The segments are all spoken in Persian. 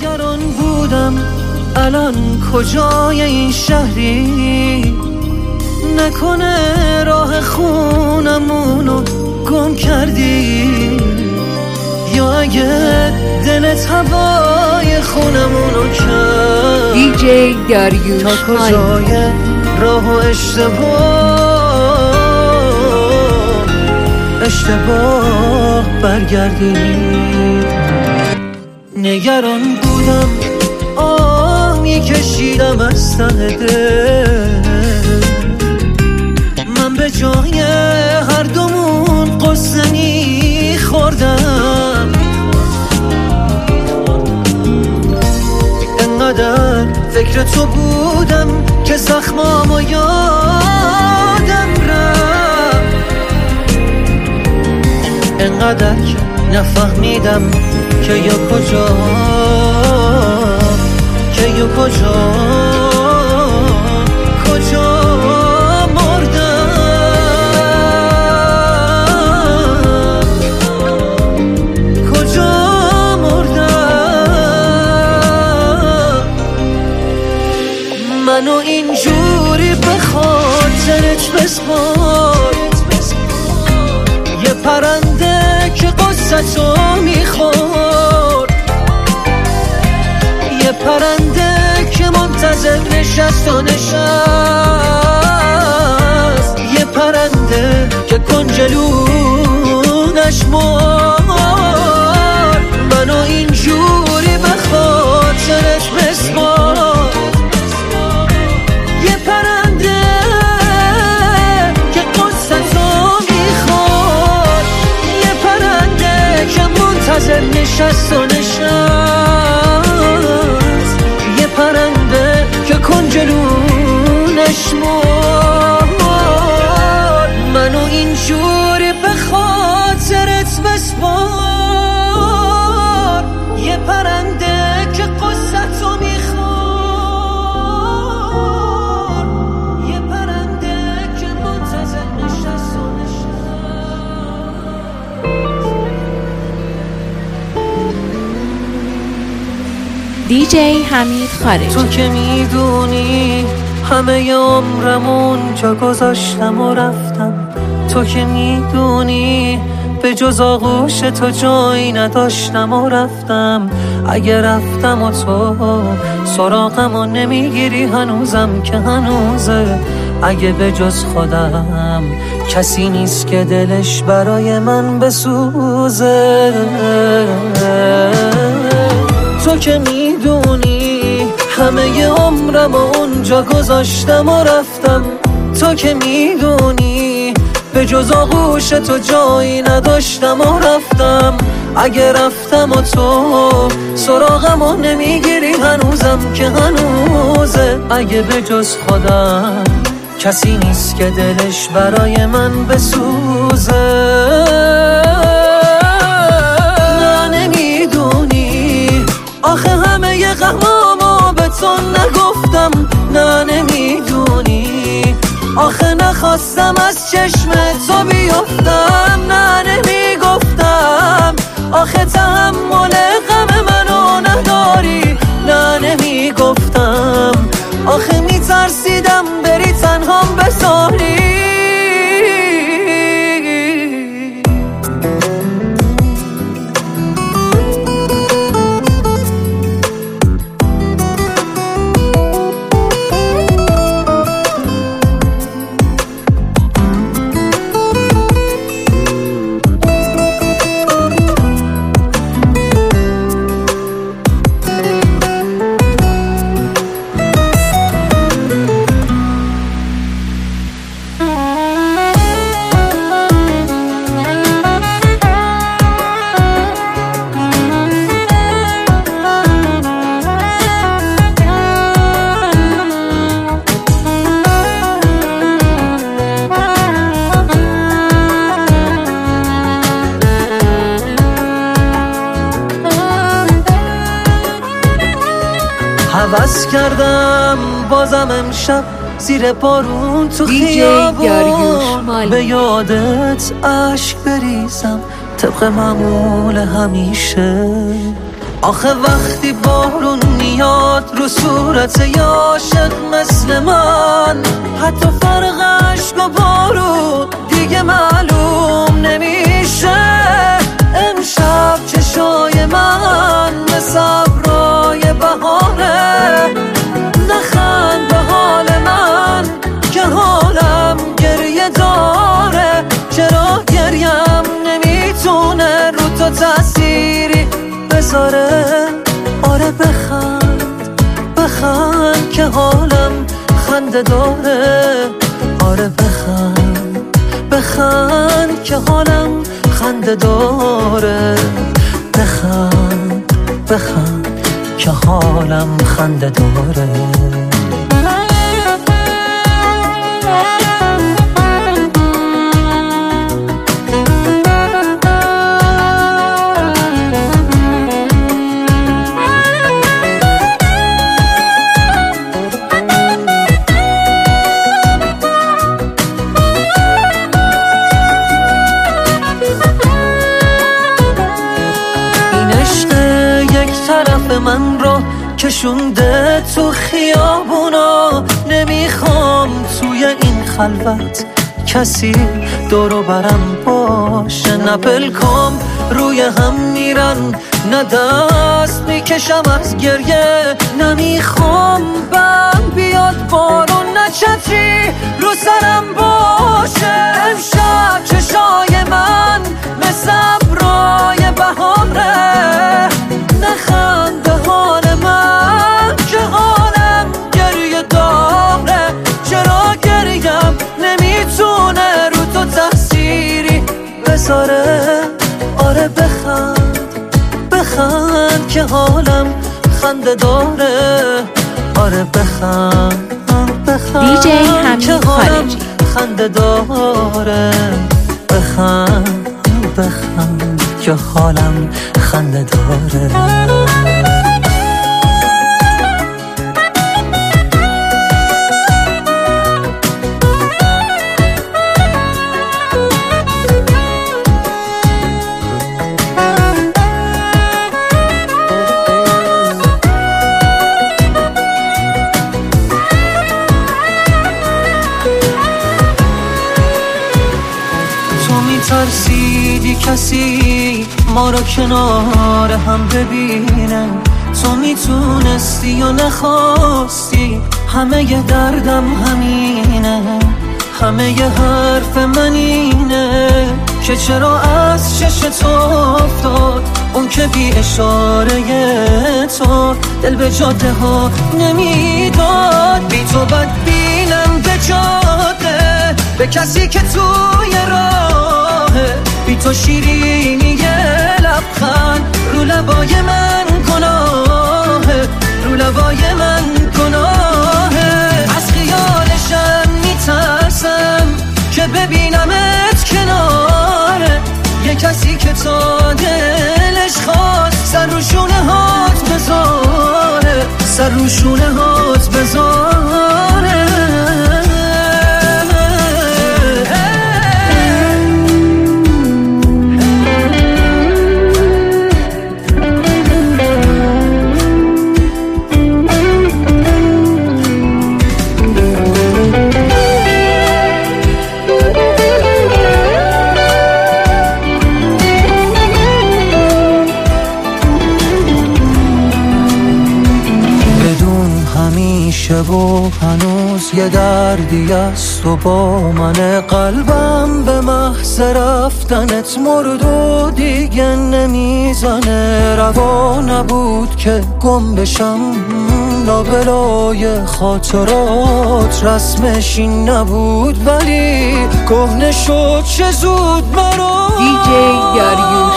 نگران بودم الان کجای این شهری، نکنه راه خونمونو گم کردی، یا اگه دلت هوای خونمونو کرد. دیجی داریوش تا کجای راه و اشتباه برگردی. نگران بودم میکشیدم از ته دل، من به جای هر دومون قصه میخوردم، انقدر فکر تو بودم که زخمامو یادم رفت، انقدر که نفهمیدم که یا کجا منو اینجوری به خاطرت بسپار، یه پرنده که قصتو میخورد، یه پرنده که منتظر نشست و نشست، یه پرنده که کنجلونش مرد. منو اینجوری به خاطرت بسپار، یه پرنده که قصتو میخورد، یه پرنده که منتظر نشست و نشست، یه پرنده که کنجلونش مرد. منو اینجوری به خاطرت بسپار، یه پرنده که قصتو میخورد، یه پرنده که منتظر نشست و دیجی حمید خارجی. تو که میدونی همه عمرمون جا گذاشتم و رفتم، تو که میدونی به جز آغوش تو جایی نداشتم و رفتم. اگه رفتم و تو سراغم و نمیگیری هنوزم که هنوزه، اگه به جز خودم کسی نیست که دلش برای من بسوزه. تو که میدونی همه عمرم و اونجا گذاشتم و رفتم، تو که میدونی به جز آغوش تو جایی نداشتم و رفتم. اگه رفتم و تو سراغم و نمیگیری هنوزم که هنوزه، اگه به جز خودم کسی نیست که دلش برای من بسوزه. نه نمیدونی آخه همه غمامو به تو نگفتم، نه نمیدونی آخه نخواستم از چشم تو بیفتم، نه نمیگفتم آخه تحمل غم منو نداری، نه نمیگفتم آخه میترسیدم بری تنهام بذاری. هوس کردم بازم امشب زیر بارون تو خیابون به یادت عشق بریزم طبق معمول همیشه. آخه وقتی بارون میاد رو صورت یه عاشق مثل من، حتی فرقش با بارون دیگه معلوم نمیشه. امشب چشای من مثل ابرای بهاره، نخند به حال من که حالم گریه داره. چرا گریم نمیتونه رو تو تأثیری بذاره؟ آره بخند بخند که حالم خنده داره. آره بخند بخند که حالم خنده داره. بخند بخند که حالم خنده داره. طرف من رو کشونده تو خیابونا، نمیخوام توی این خلوت کسی دورو برم باشه. نه پلکام روی هم میرن، نه دست میکشم از گریه. نمیخوام بم بیاد بارون، نه چتری رو سرم باشه. امشب چشای من مثل ابرای بهاره، نخند به حال من که حالم گریه داره. چرا گریم نمیتونه رو تو تأثیری بذاره؟ آره بخند بخند که حالم خنده داره. آره بخند بخند که حالم خنده داره. بخند بخند که حالم خنده داره. ترسیدی کسی ما رو کنار هم ببینه، تو میتونستی و نخواستی. همه ی دردم همینه، همه ی حرف من اینه که چرا از چشم تو افتاد اون که بی اشاره تو دل به جاده ها نمیداد. بی تو بد بینم به جاده، به کسی که توی راهه. بی تو شیرینی لبخند رو لبای من گناهه، رو لبای من گناهه. از خیالشم میترسم که ببینمت کناره یه کسی که تا دلش خواست سر رو شونه هات بذاره، سر رو شونه هات بذاره. و هنوز یه دردی است و با من، قلبم به محض رفتنت مرد و دیگه نمیزنه. روا نبود که گم بشم لابلای خاطرات، رسمش این نبود ولی کهنه شد چه زود برا. دیجی داریوش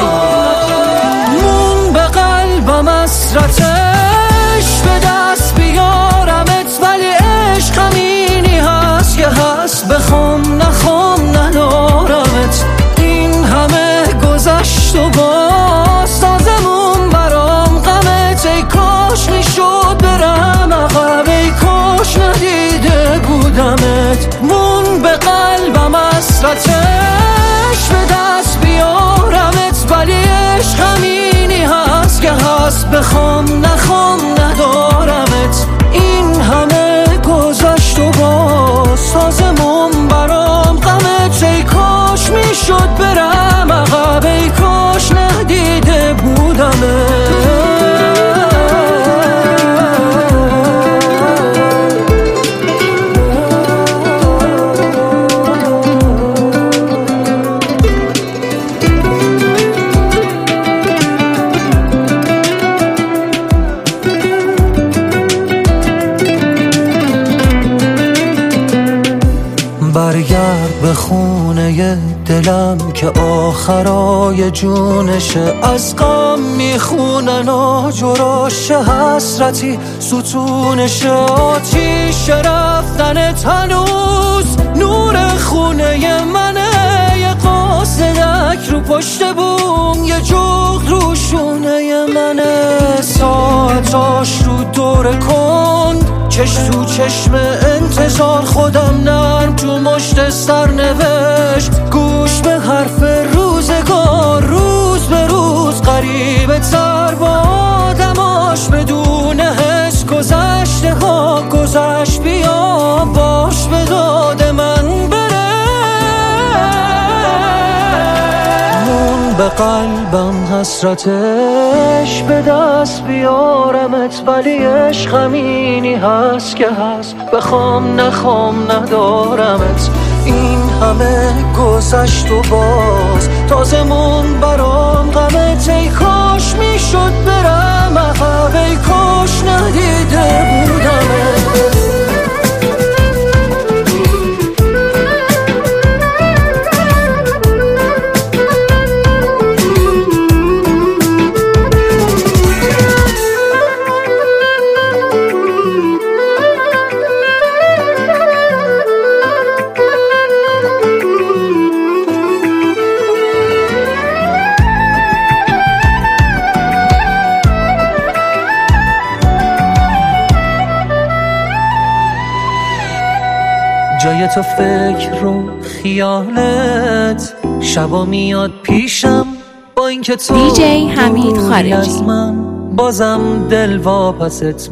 مون به قلبم حسرتش به دست بیارمت، ولی عشق همینی هست که هست. بخوام نخوام ندارمت، این همه گذشت و باز تازمون برام غمت. ای کاش میشد برم عقب، ای کاش ندیده بودمت. مون به قلبم حسرتش به دست بیارمت، ولی عشق همینی هست بخوام نخوام ندارمت. این همه گذشت و باز تازمون برام غمت. ای کاش میشد برم عقب، ای کاش ندیده بودمت. برگرد به خونه دلم که آخرای جونشه. از غم میخونن آجراش حسرتی ستونشه. آتیش رفتنت هنوز نور خونه منه. یه قاصدک رو پشت بوم، یه جغد رو شونه منه. ساعتاش رو دور کن، چش تو چشم انتظار. خودم نرم تو مشت سرنوشت، گوش به حرف روزگار. روز به روز غریبه تر با آدماش، بدون حس گذشته ها گذشت. بیا باش به داد من بره. مون به قلبم حسرتش به دست بیارمت. ولی عشق همینی هست که هست، بخوام نخوام ندارمت. این همه گذشت و باز تازمون برام غمت. ای کاش میشد برم عقب، ای کاش ندیده بودمت. جای تو فکر رو خیالت شبا میاد پیشم. با اینکه تو دیجی حمید خارجی از من، بازم دل واپست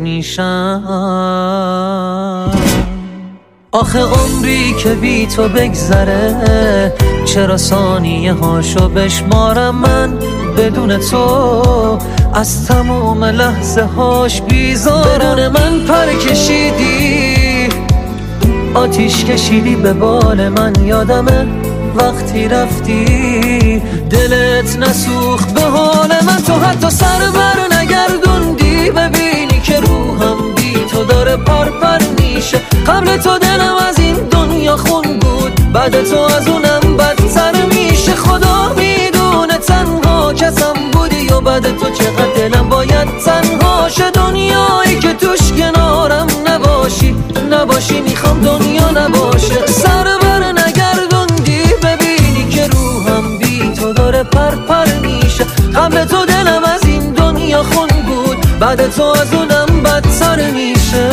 میشم. آخه عمری که بی تو بگذره، چرا ثانیه هاشو بشمارم من بدون تو. از تموم لحظه هاش بیزارم. بدون من پر کشیدی، آتیش کشیدی به بال من. یادمه وقتی رفتی دلت نسوخت به حال من. تو حتی سر بر نگردوندی ببینی که روحم بی تو داره پرپر میشه. قبل تو دلم از این دنیا خون بود، بعد تو از اونم بدتر میشه. خدا میدونه تنها کسم بودی و بعد تو چقدر دلم باید تنها شه. دنیایی که توش کنارم نباشی میخوام دنیا نباشه. سر بر نگردوندی ببینی که روحم بی تو داره پرپر میشه. قبل تو دلم از این دنیا خون بود، بعد تو از اونم بدتر میشه.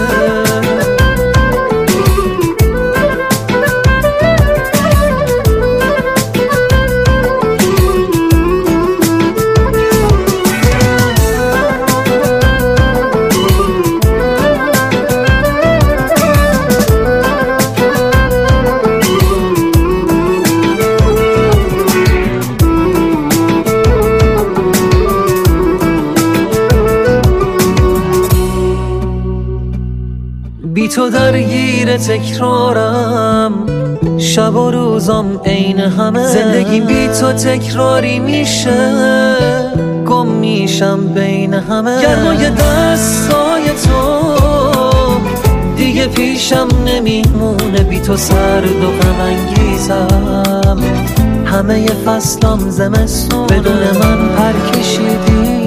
بی تو درگیر تکرارم، شب و روزم عین همه. زندگی بی تو تکراری میشه، گم میشم بین همه. گرمای دستای تو دیگه پیشم نمیمونه. بی تو سرد و غم انگیزم، همه فصلام زمستونه. بدون من پر کشیدی،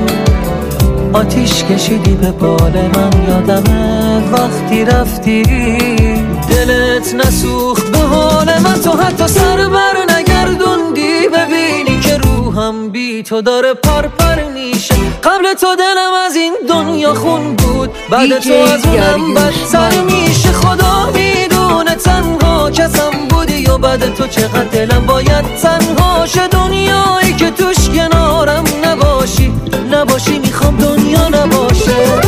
آتیش کشیدی به بال من. یادمه وقتی رفتی دلت نسوخت به حال من. تو حتی سر بر نگردوندی ببینی که روحم بی تو داره پرپر میشه. قبل تو دلم از این دنیا خون بود، بعد تو از اونم بدتر میشه. خدا میدونه تنها تنها کسم بودی و بعد تو چقدر دلم باید تنها شه. دنیایی که توش کنارم نباشی میخوام دنیا نباشه.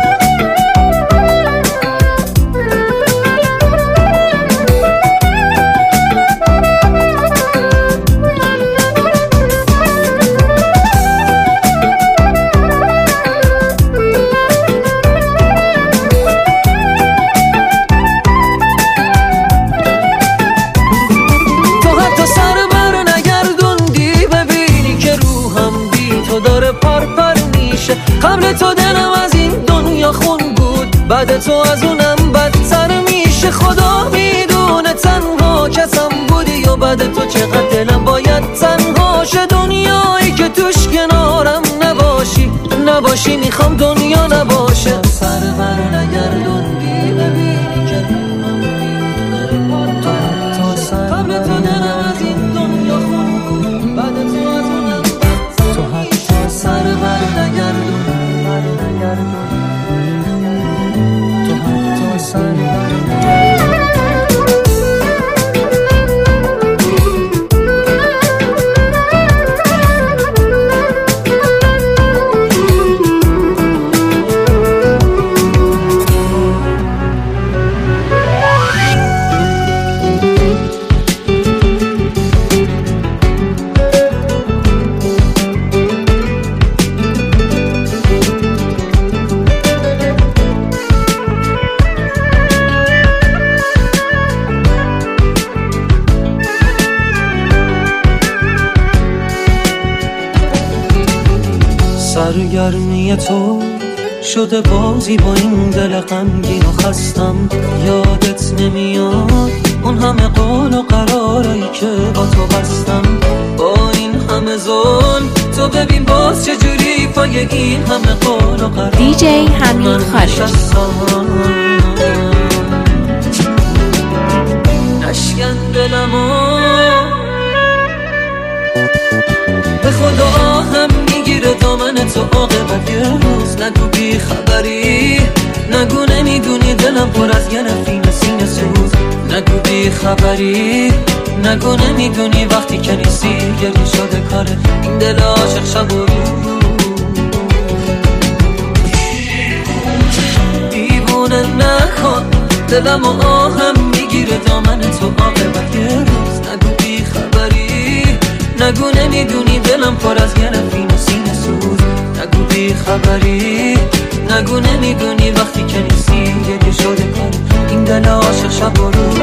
قبل تو دلم از این دنیا خون بود، بعد تو از اونم بدتر میشه. خدا میدونه تنها کسم بودی و بعد تو چقدر دلم باید تنها شه. دنیایی که توش کنارم نباشی میخوام دنیا نباشه. سر بر نگردوندی ببینی که قبل تو دلم از این دنیا خون بود، بعد تو از اونم بدتر. تو حتی سر بر نگردوندی، تو حتی سر بر سرگرمی تو شده بازی با این دل غمگین و خستم. یادت نمیاد اون همه قول و قرارایی که با تو بستم. با این همه ظلم تو ببین باز چجوری پای این همه قول و قرار دیجی حمید خالد نشکن دلمو به خدا هم میگیره دامن تو عاقبت یه روز. نگو بی خبری، نگو نمیدونی دلم پر از یه نفین سینه سوز. نگو بی خبری، نگو نمیدونی وقتی که نیستی گریه شده کاره این دل عاشق شب و روز. دیوونه نکن دلم و آهم میگیره دامن تو عاقبت یه روز. نگو بی خبری، نگو نمیدونی دلم پر از یه نفین سینه سوز. نگو بی خبری، نگو نمیدونی وقتی که نیستی گریه شده کاره این دل عاشق شب و روز.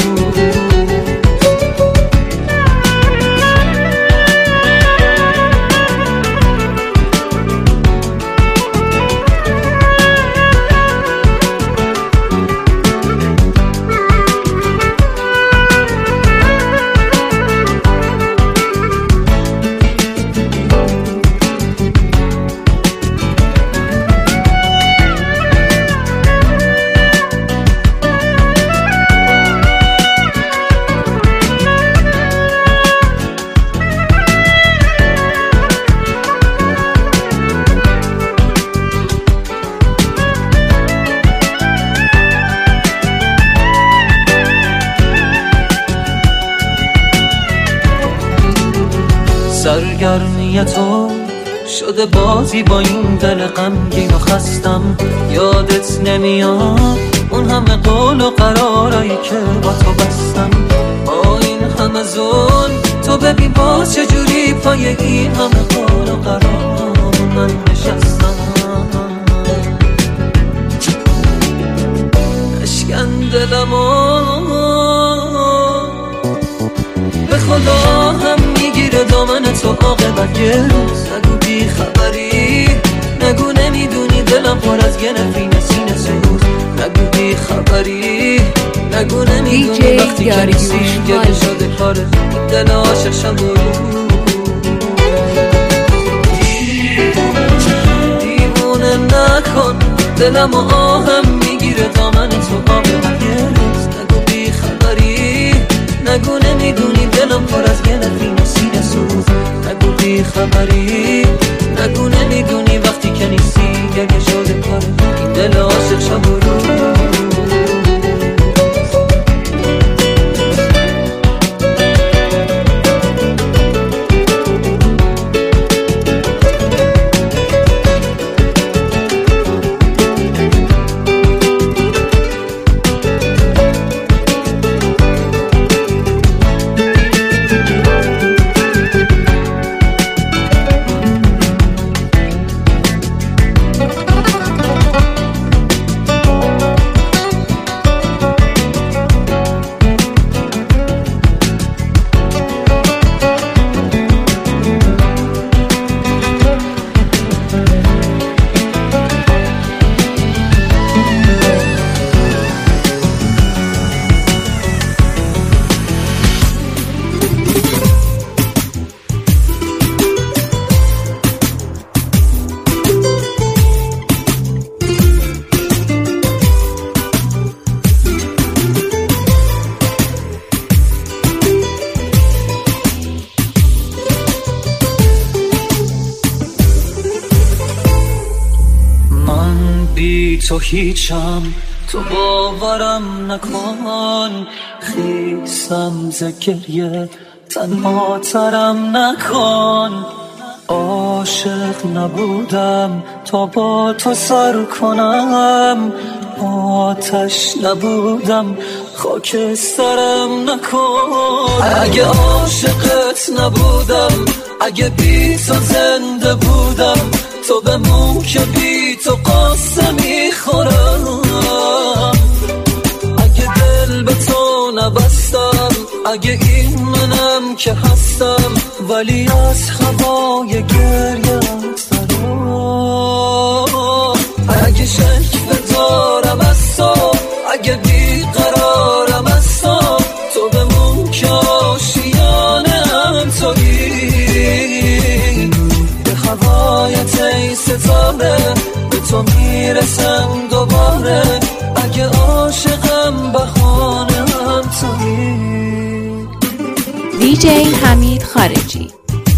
سرگرمی تو شده بازی با این دل غمگین و خستم. یادت نمیاد اون همه قول و قرارایی که با تو بستم. با این همه ظلم تو ببین باز چجوری پای این همه قول و قرار من نشستم. اشکن دلمو به خدا هم میگیره دامن تو عاقبت یه روز. نگو بی خبری، نگو نمیدونی دلم پر از یه نفین سینه سوز. نگو بی خبری، نگو نمیدونی وقتی که نیستی گریه شده کاره این دل عاشق شب و روز. دیوونه نکن دلم و آهم میگیره دامن تو عاقبت یه روز. نگو بی خبری، نگو نمیدونی دلم پر از یه نفین سینه سوز. نگو بی خبری، نگو نمیدونی وقتی که نیستی گریه شده کاره این دل عاشق شب و روز. بی تو هیچم، تو باورم نکن، خیسم ز گریه تنها ترم نکن. عاشق نبودم تا با تو سر کنم، آتش نبودم خاکسترم نکن. اگه عاشقت نبودم، اگه بی تو زنده بودم، تو بمون که بی تو قصه میخورم. اگه دل به تو نبستم، اگه این منم که هستم، ولی از هوای گریه سرم. اگه شک دارم از تو، اگه بیقرارم از تو، تو بمون که آشیانم تویی. به هوایت ای ستاره، به تو میرسم دوباره. اگه عاشقم بهانه‌ام تویی. DJ حمید خارجی.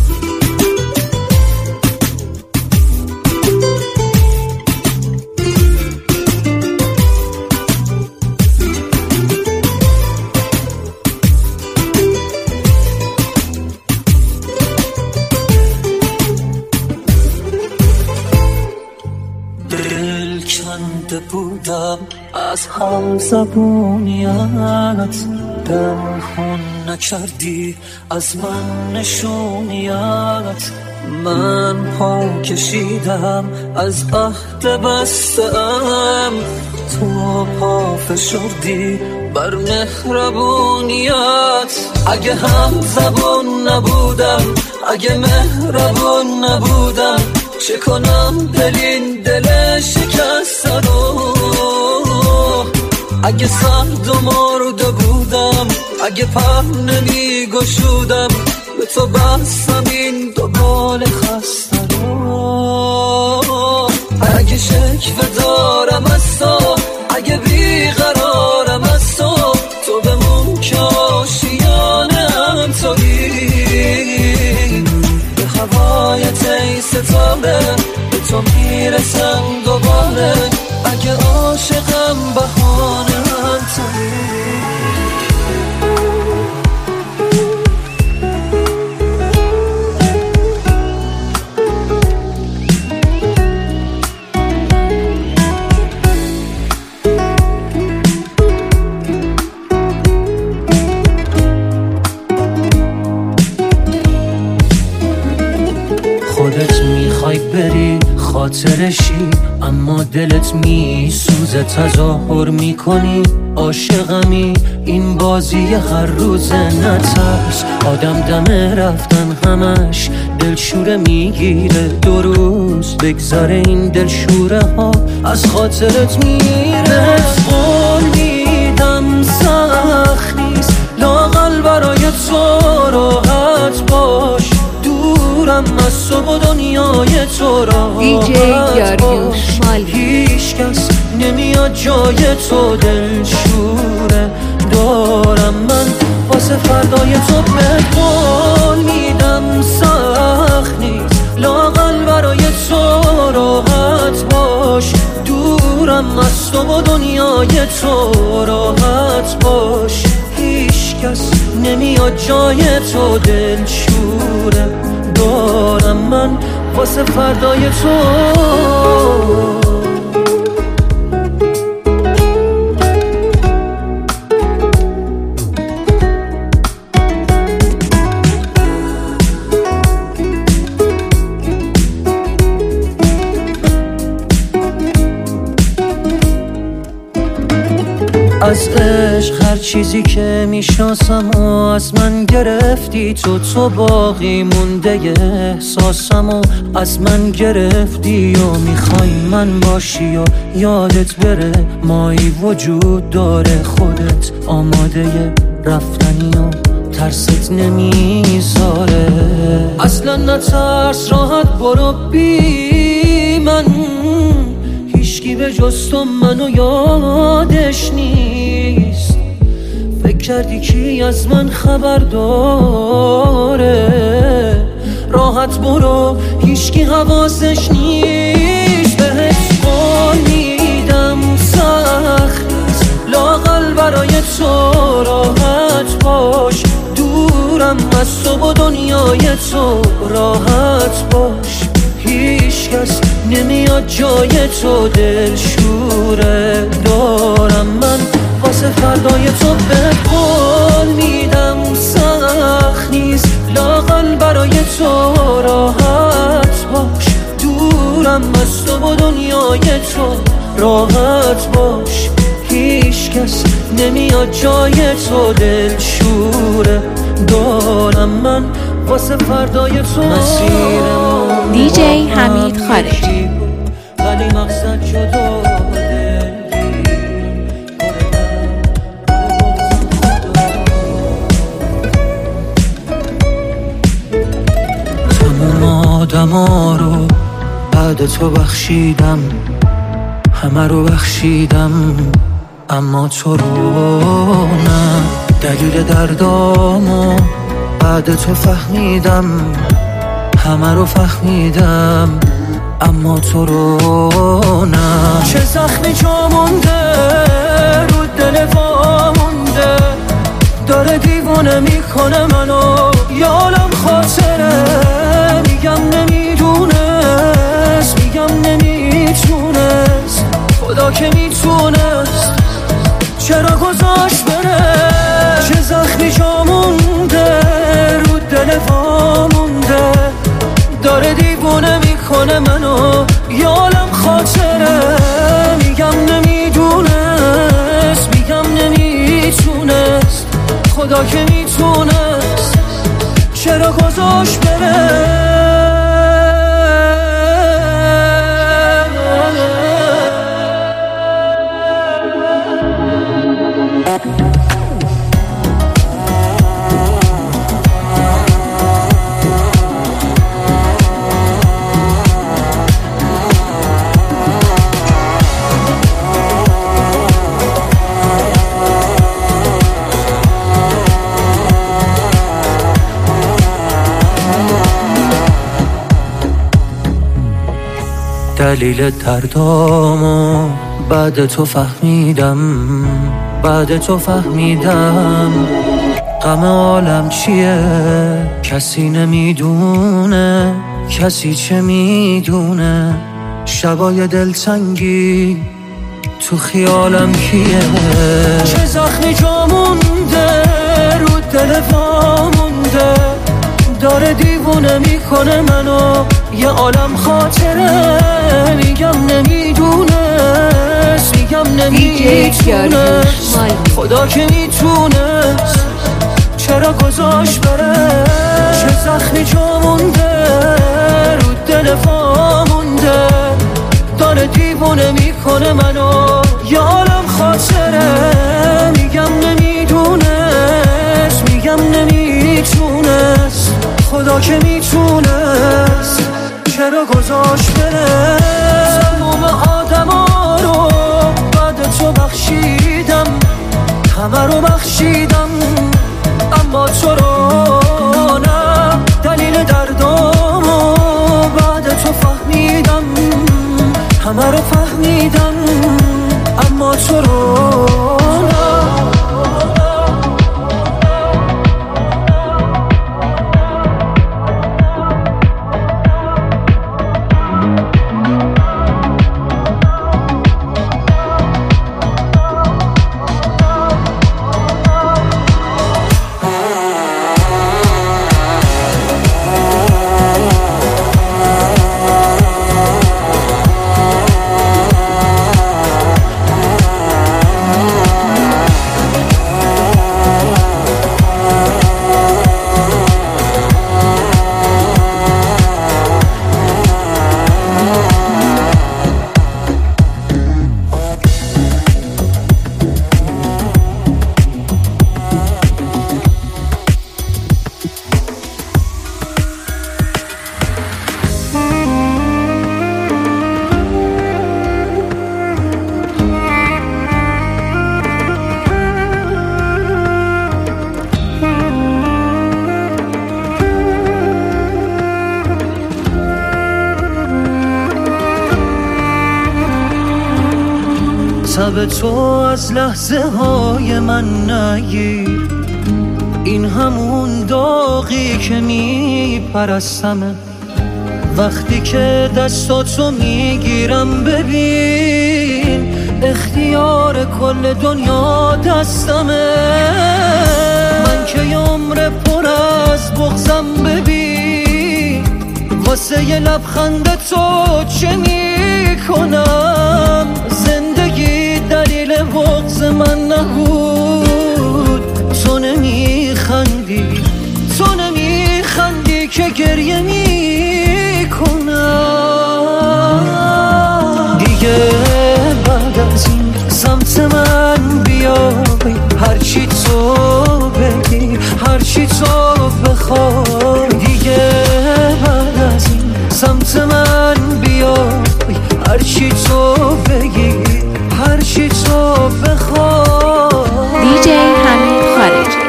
دل کنده بودم از هم زبونیت، دم خون نکردی از من نشونیت. من پا کشیدم از عهد بستم، تو پا فشردی بر مهربونیت. اگه هم زبون نبودم، اگه مهربون نبودم، چه کنم دلین دل شکسته رو. اگه سرد و مرده بودم، اگه پر نمی گشودم، به تو بستم این دو بال خسته رو. اگه شکوه دارم از تو، اگه بیقرارم از تو، تو بمون که آشیانم تویی. به هوایت ای ستاره، به تو میرسم دوباره. اگه عاشقم بهانه‌ام تویی. خودت میخوای بری خاطرشی، اما دلت میسوزه تظاهر میکنی عاشقمی. این بازی هر روزه نترس، آدم دم رفتن همش دلشوره میگیره. 2 روز بگذاره این دلشوره ها از خاطرت میره. قول میدم سخت نیست لااقل برای تو راحت باش، دورم از تو و دنیای تو راحت باش. هیچ کس نمیاد جای تو دلشوره دارم من واسه فردای تو. بهت قول میدم سخت نیست لااقل برای تو راحت باش، دورم از تو و دنیای تو راحت باش. هیچ کس نمیاد جای تو دلشوره دارم من واسه فردای تو. از عشق هر چیزی که میشناسم و از من گرفتی تو باقی مونده احساسم و از من گرفتی و میخوای من باشی و یادت بره مایی وجود داره. خودت آماده رفتنی و ترست نمیذاره. اصلا نترس راحت برو بی من، هیچکی به جز تو منو یادش نیست. فکر کردی کی از من خبر داره؟ راحت برو هیچکی حواسش نیست. بهت قول و دنیای تو راحت باش، هیچ کس نمیاد جای تو، دلشوره دارم من واسه فردای تو، به قول میدم سخت نیست لااقل برای تو راحت باش، دورم از تو و دنیای تو راحت باش، هیچ کس نمیاد جای تو، دلشوره دارم من واسه فردای تو. مسیرمون دیجی حمید خارجی، ولی مقصد جدا آدما رو بعد تو بخشیدم، همه رو بخشیدم اما تو رو نه، دلیل دردامو بعد تو فهمیدم، همه رو فهمیدم اما تو رو نه. چه زخمی جا مونده رو دل وا مونده، داره دیوونه میکنه منو، یالم خاطره میگم نمیدونست، میگم نمیتونست، خدا که میتونست چرا گذاشت بره. چه زخمی جا مونده رو دل وا مونده، داره دیوونه میکنه منو، یالم خاطره میگم نمیدونست، میگم نمیتونست، خدا که میتونست چرا گذاشت بره. دلیل دردامو بعد تو فهمیدم، بعد تو فهمیدم غم عالم چیه، کسی نمیدونه، کسی چه میدونه، شبای دلتنگی تو خیالم کیه. چه زخمی جا مونده رو دل وا مونده، داره دیوونه میکنه منو، یه عالم خاطره میگم نمیدونست، میگم نمیتونست، خدا که میتونست چرا گذاشت بره. چه زخمی جا مونده رو دل وا مونده، داره دیوونه میکنه منو، یه عالم خاطره میگم نمیدونست، میگم نمیتونست، خدا که میتونست چرا گذاشت بره. تموم آدما رو بعد تو بخشیدم، همه رو بخشیدم اما تو رو نه، دلیل دردامو بعد تو فهمیدم، همه رو فهمیدم اما تو رو نه. شب تو از لحظه های من نگیر، این همون داغی که میپرستمه، وقتی که دستاتو میگیرم ببین اختیار کل دنیا دستمه. من که عمر پر از بغضم ببین واسه یه لبخند تو چه میکنم. زندگی دلیل بغض من نبود، تو نمیخندی که گریه میکنم. دیگه بعد از این سمت من بیای، هرچی تو بگی هرچی تو بخوای. دیگه بعد از این سمت من بیای، هرچی تو بگی هرچی تو بخوای. دیجی حمید خارجی.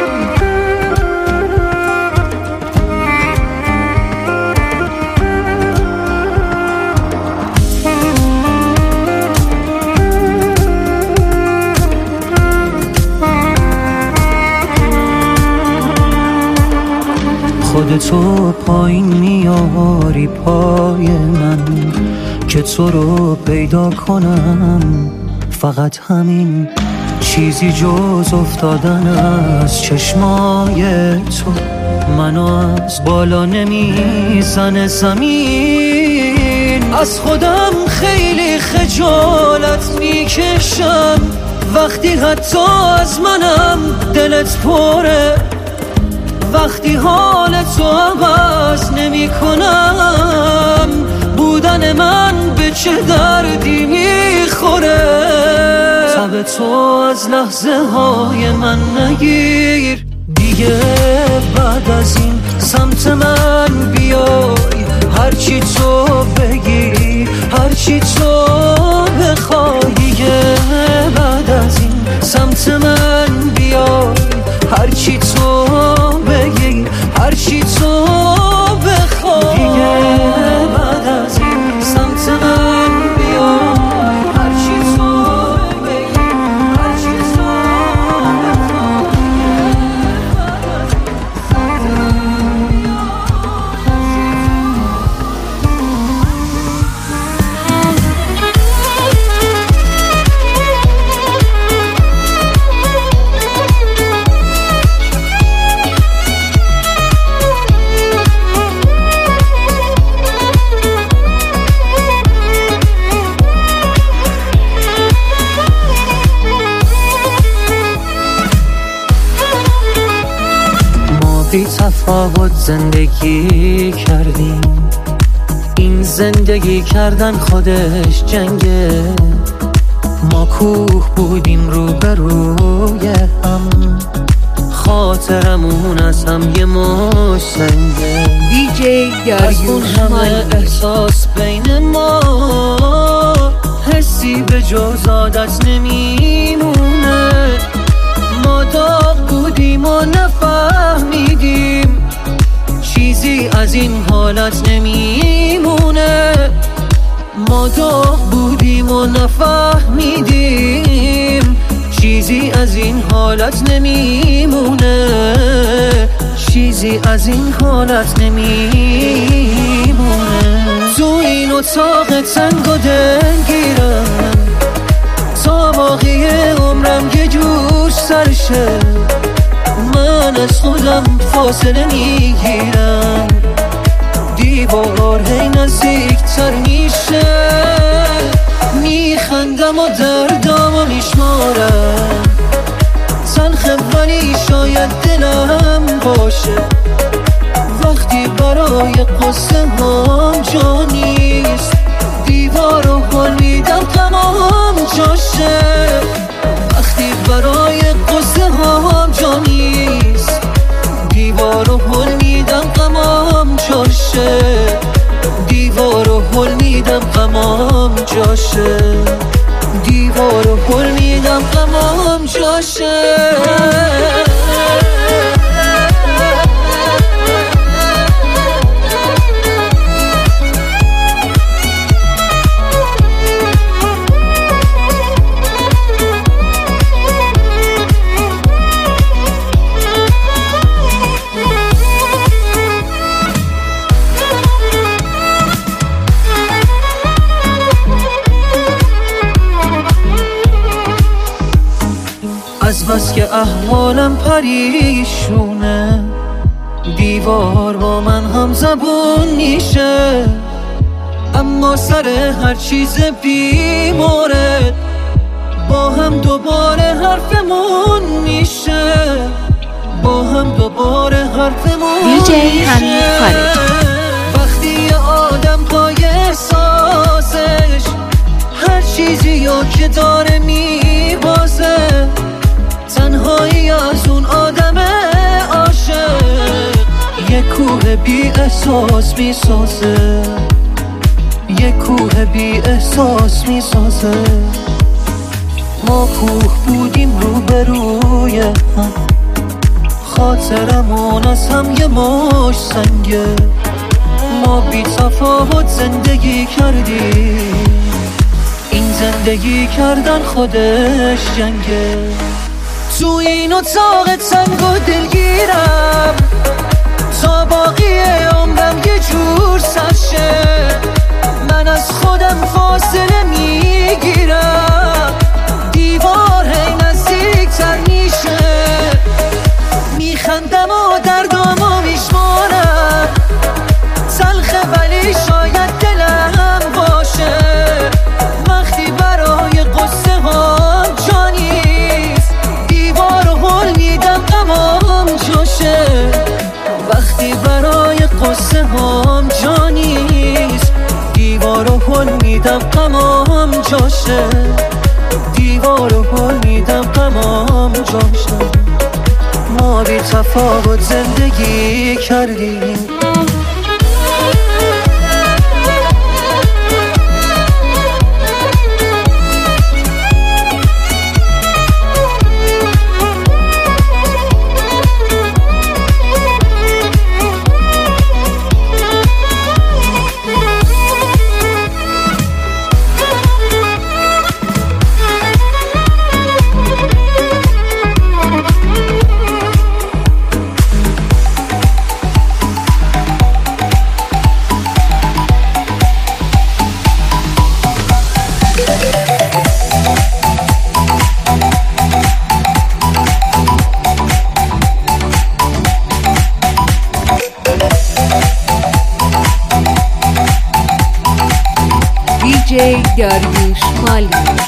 خودتو پایین میاری پای من که تو رو پیدا کنم. فقط همین چیزی جز افتادن از چشمای تو منو از بالا نمیزنه زمین. از خودم خیلی خجالت میکشم وقتی حتی از منم دلت پره، وقتی حال تو عوض نمی کنم. بودن من به چه دردی میخوره؟ تب تو از لحظه های من نگیر. دیگه بعد از این سمت من بیای، هرچی تو بگی هرچی تو بخوای. دیگه بعد از این سمت من بیای، هرچی تو بگی هرچی تو بخوای. دیگه بعد از این سمت من بیای، هرچی تو بگی هرچی تو بی تفاوت زندگی کردیم. این زندگی کردن خودش جنگه. ما کوه بودیم روبروی هم، خاطرمون از هم یه مش سنگه. دیجی از اون همه احساس بین ما، حسی به جز عادت نمیمونه. ما داغ بودیم و نفهمیدیم، چیزی از این حالت نمیمونه. ما داغ بودیم و نفهمیدیم، چیزی از این حالت نمیمونه. چیزی از این حالت نمیمونه. تو این اتاق تنگ و دلگیرم تا باقی عمرم یه جور سرشه. من از خودم فاصله میگیرم، دیوار هی نزدیکتر میشه. میخندم و دردامو میشمارم، تلخه ولی شاید دلم باشه. وقتی برای قصه هم جا نیست، دیوار رو حل میدم تمام جاشه. وقتی برای قصه هم جا نیست، دیوار رو حل میدم تمام جاشه. دیوار رو حل میدم تمام جاشه. دیوار رو حل میدم تمام جاشه. از بس که احوالم پریشونه، دیوار با من هم زبون میشه. اما سر هر چیز بی مورد با هم دوباره حرفمون میشه، با هم دوباره حرفمون DJ میشه. حمید خارجی. وقتی یه آدم پای احساسش هر چیزی که داره میبازه، تنهایی از اون آدم عاشق یه کوه بی احساس میسازه، یه کوه بی احساس میسازه. ما کوه بودیم روبروی هم، خاطرمون از هم یه مش سنگه. ما بی تفاوت زندگی کردیم، این زندگی کردن خودش جنگه. تو این اتاق تنگ و دلگیرم تا باقی عمرم یه جور سرشه. من از خودم فاصله میگیرم، دیوار هی نزدیکتر میشه. میخندم و دردامو میشمارم، تلخه ولی شاید دلم باشه. وقتی برای قصه هم جا نیست، دیوار رو هل میدم غمام جاشه. وقتی برای قصه هم جا نیست، دیوار رو هل میدم غمام جاشه. دیوار رو هل میدم غمام جاشه. ما بی تفاوت زندگی کردیم. DJ داریوش مالی.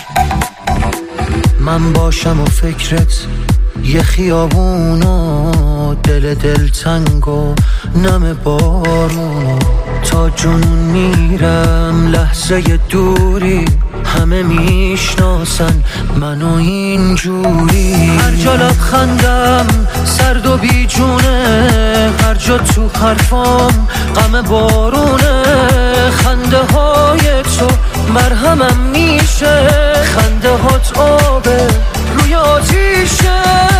من باشم و فکرت یه خیابونو، دل دلتنگ و نم بارونو. تا جنون میرم لحظه دوری، همه میشناسن منو اینجوری. هر جا لبخندم سرد و بیجونه، هر جا تو حرفام غم بارونه. خنده های تو مرهمم میشه، خنده هات آبه روی آتیشه.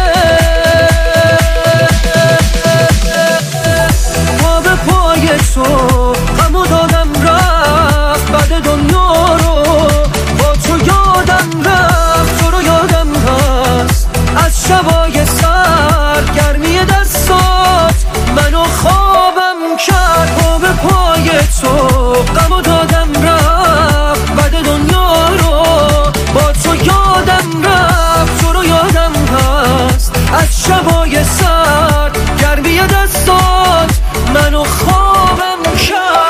پا به پای تو غمو دادم رفت، بعد دنیا رو با تو یادم رفت. تو رو یادم هست از شبای سرد، گرمی دستات منو خوابم کرد. پا به پای تو غمو دادم رفت، بعد دنیا رو با تو یادم رفت. تو رو یادم هست از شبای سرد، گرمی دستات منو خوابم کرد.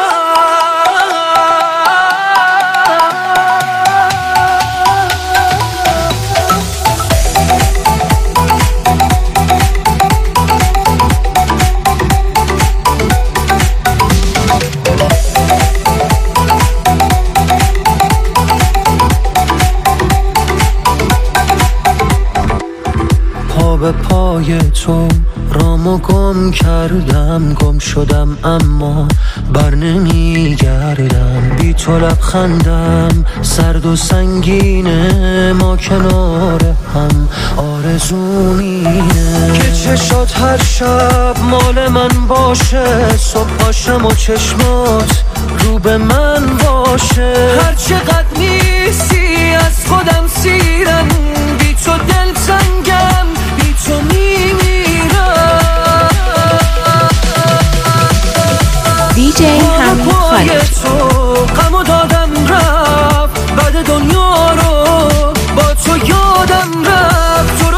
به پای تو رامو گم کردم، گم شدم اما بر نمیگردم. بی تو لبخندم سرد و سنگینه، ما کنار هم آرزومینه. که چشات هر شب مال من باشه، صبح پاشم و چشمات رو به من باشه. هر چقدر نیستی از خودم سیرم، بی تو دل تنگم، بی تو میمیرم. DJ حمید خارجی. تو غمو دادم رفت، بعد دنیا رو با تو یادم رفت. تو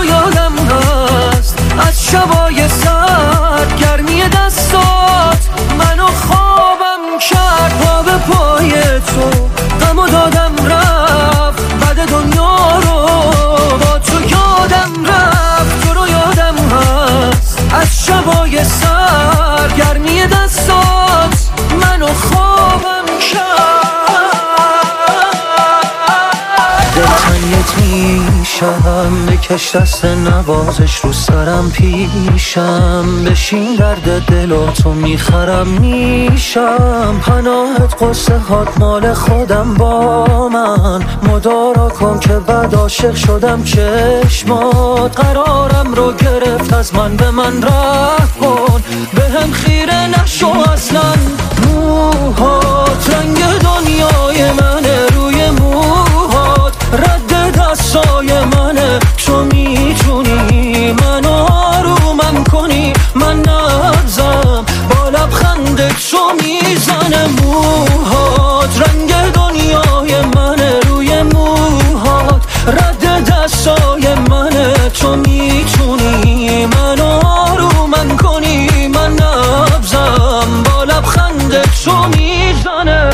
تنگت میشم، بکش دست نوازش رو سرم پیشم، بشین درد دلاتو میخرم میشم، پناهت قصه هات مال خودم با من، مدارا کن که بعد عاشق شدم چشمات، قرارم رو گرفت از من به من رحم کن، به هم خیره نشو اصلا، موهات رنگ دنیای منه، روی موهات رد دستای منه، تو میتونی منو آرومم کنی، من نبزم با لبخندت تو میزنه، موهات رنگ دنیای منه، روی موهات رد دستای منه، تو میتونی منو آرومم کنی، من نبزم با لبخندت تو میزنه.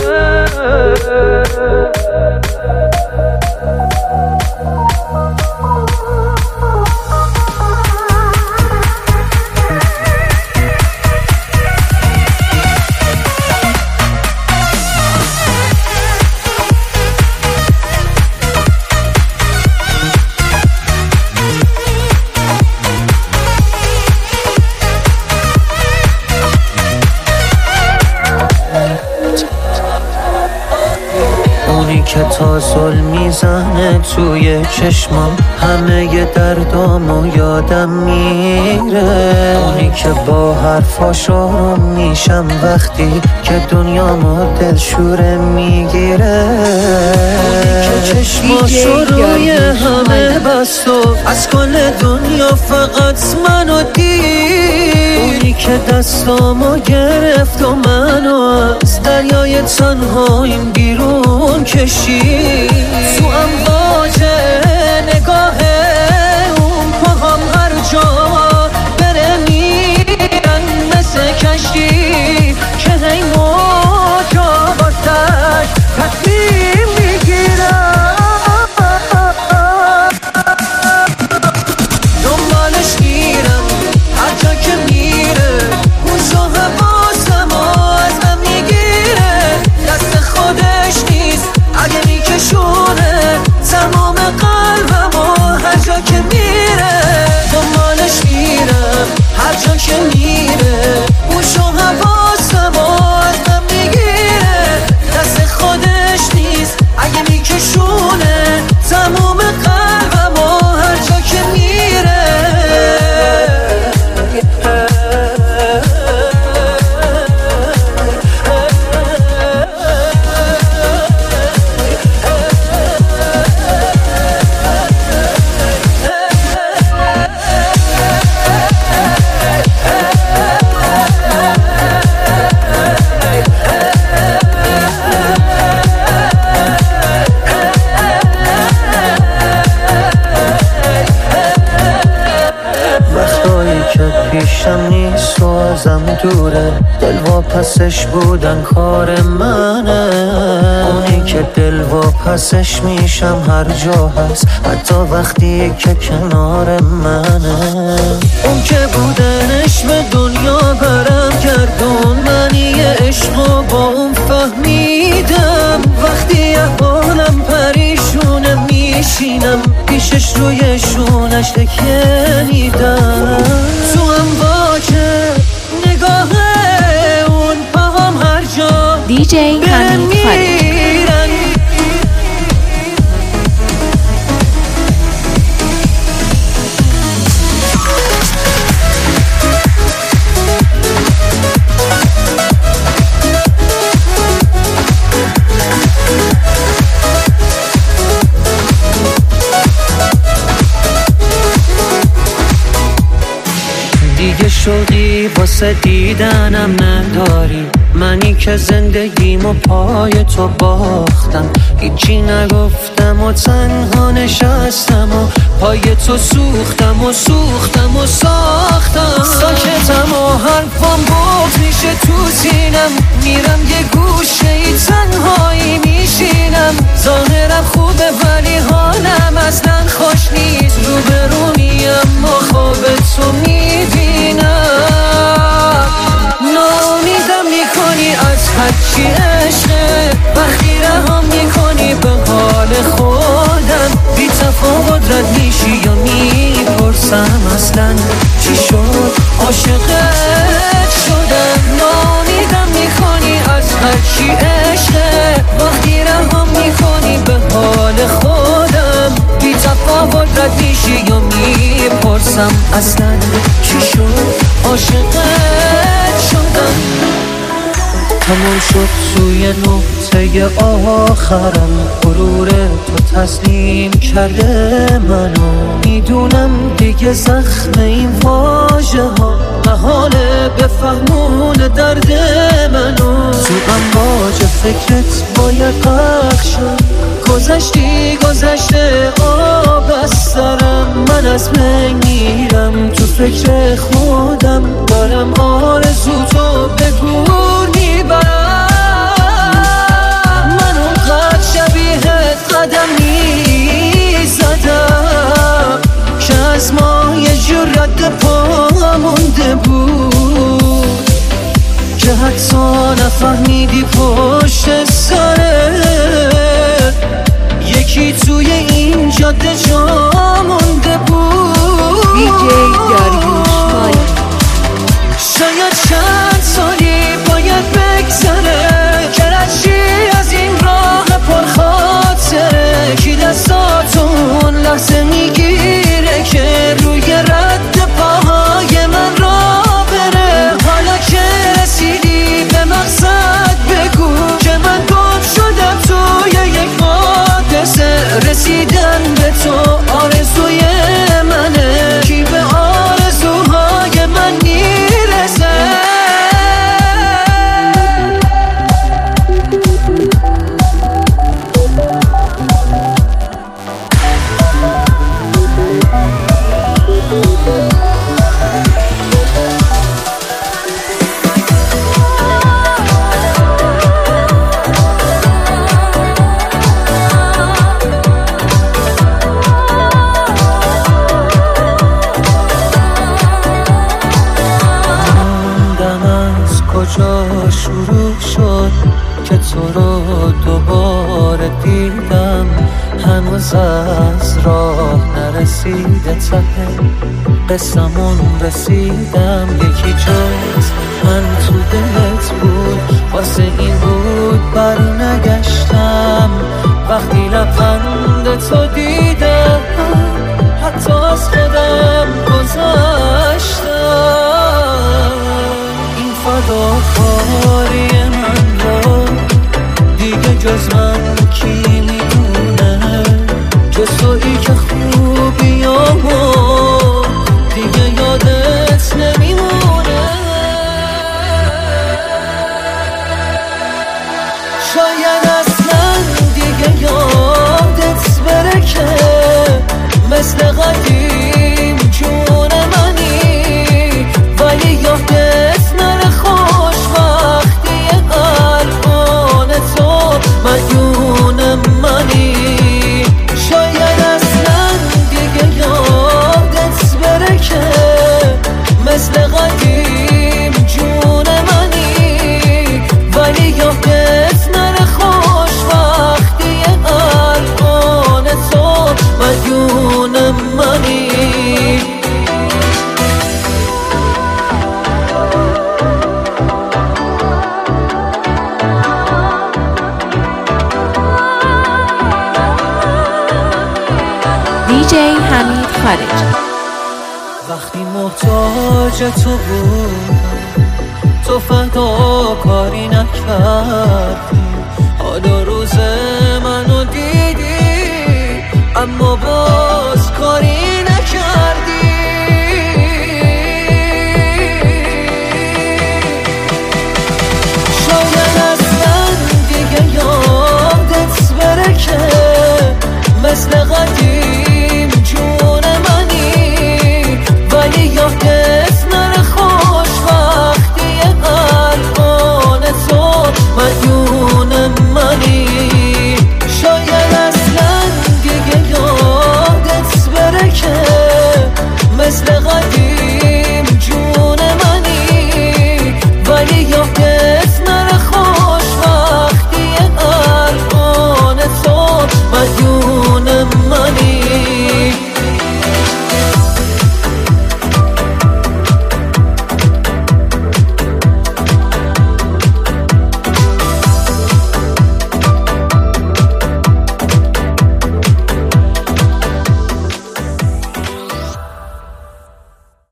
که تا ظلم میزنه توی چشمام، همه ی دردامو یادم میره، اونی که با حرفاش آروم میشم وقتی که دنیامو دلشوره میگیره، اونی که چشماشو روی همه بست و از کل دنیا فقط منو دید، اونی که دستامو گرفت و منو از دریای تنهاییم بیرون کشید، تو امواج نگاه اون پاهم هر جا بره میرن مثل کشتی که هی موجا باشش تصمیم میگیرن، دنبالش میرم هر جا که میره، اون شاه حواسم از من میگیره، دست خودش نیست اگه میکشونه تمام قلبمو هر جا که میره، دنبالش میرم هر جا که میره، اون شو حواسمو از من میگیره، دست خودش نیست اگه میکشونه تمام قلبمو هر جا که میره. پیشم نیست و ازم دوره، دل واپسش بودن کار منه، اونی که دل واپسش میشم هر جا هست، حتی وقتی که کنار منه، اون که بودنش به دنیا برم گردون، منی عشقو با اون فهمیدم، وقتی احوالم پریشونه میشینم پیشش روی شونش تکیه میدم، تو امواج نگاه اون پاهم هر جا دیجی حمید خالقی. دیگه شوقی واسه دیدنم نداری، منی که زندگیمو پای تو باختم، هیچی نگفتم و تنها نشستم و پای تو سوختم و سوختم و ساختم، ساکتم و حرفم بغض میشه تو سینم، میرم یه گوشه ای تنهایی میشینم، ظاهرم خوبه ولی حالم اصلا خوش نیست، روبرو میم و خواب تو میبینم، ناامیدم میکنی از هرچی عشقه، وقتی رهام میکنی به حال خودم، میپرسم اصلا چی شد عاشقت شدم. نامیدم میکنی از هرچی عشقه، وقتی رهم میکنی به حال خودم. بی تفاوت رد میشی یا میپرسم اصلا چی شد عاشقت شدم. تموم شد توی نقطه آخرم، غرور تو تسلیم کرده منو. میدونم دیگه زخم این واژه ها محاله بفهمون درد منو. تو امواج فکرت باید غرق شد، گذشتی گذشته آب از سرم. من از بین میرم تو فکر خودم، دارم آرزو تو به گور میبرم. من اونقدر شبیهت قدم میزدم که از ما یه جور رد پا مونده بود، که حتی نفهمیدی پشت سرت یکی توی این جاده جا مونده بود. دیجی داریوش مالی. شاید چند سالی باید بگذره که رشی از این راه پرخاطره، کی دستاتون لحظه میگیره که روی رد پاهای من را بره. حالا که رسیدی به مقصد بگو که من گم شدم توی یک حادثه. رسیدن به تو آرزوی منه، کی به آرزوهای من میرسه. کجا شروع شد که تو رو دوباره دیدم؟ هنوز از راه نرسیده ته قسمون رسیدم. یکی جز من تو دلت بود، واسه این بود بر نگشتم. وقتی لبخند تو دیدم حتی از خودم گذشتم. فداکاری من رو دیگه جز من کی میدونه؟ جز تویی که خوبیامو دیگه یادت نمیمونه. شاید اصلا دیگه یادت بره که مثل قدیم جون منی، ولی یادت نره خوش وقتی الان تو مدیون منی. شاید اصلا دیگه یادت بره که مثل قدیم جون منی، ولی یادت نره خوش وقتی الان تو مدیون منی. دیجی حمید خارجی. وقتی محتاج تو بودم تو فداکاری نکردی، حالا روز